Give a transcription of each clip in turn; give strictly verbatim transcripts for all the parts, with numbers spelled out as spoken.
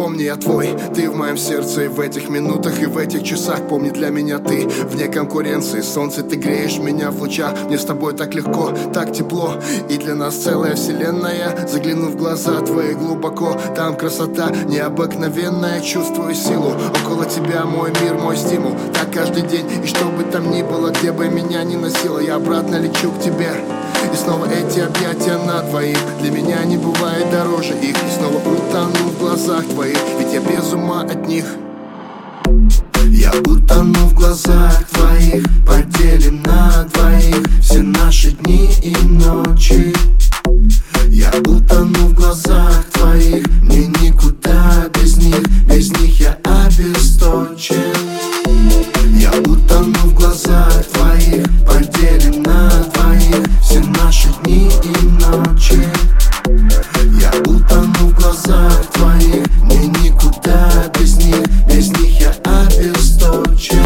помни, я твой. Ты в моем сердце и в этих минутах, и в этих часах. Помни, для меня ты вне конкуренции. Солнце, ты греешь меня в лучах. Мне с тобой так легко, так тепло. И для нас целая вселенная. Загляну в глаза твои глубоко. Там красота необыкновенная. Чувствую силу. Около тебя мой мир, мой стимул. Так каждый день, и что бы там ни было, где бы меня ни носило, я обратно лечу к тебе. И снова эти объятия на двоих. Для меня не бывает дороже их. И снова утону в глазах твоих, ведь я без ума от них. Я утону в глазах твоих, поделим на двоих все наши дни и ночи. Я утону в глазах твоих, мне никуда без них. Без них я обесточен. Я утону в глазах твоих, поделим на двоих все наши дни и ночи. Я утону в глазах твоих, мне никуда без них. Без них я обесточен.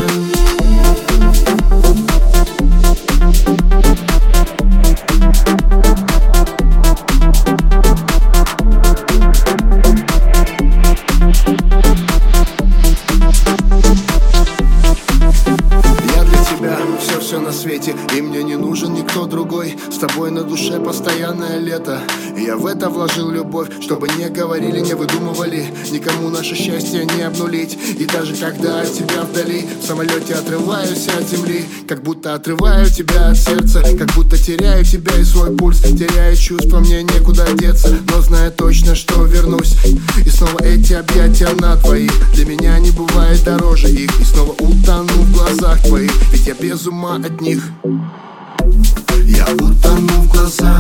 Все на свете, и мне не нужен никто другой. С тобой на душе постоянное лето, и я в это вложил любовь. Чтобы не говорили, не выдумывали, никому наше счастье не обнулить. И даже когда от тебя вдали, в самолете отрываюсь от земли. Как будто отрываю тебя от сердца, как будто теряю тебя и свой пульс. Теряю чувства, мне некуда деться, но знаю точно, что вернусь. И снова эти объятия на двоих. Для меня не бывает дороже их. И снова утону в глазах твоих, ведь я без ума от них. Я утону в глазах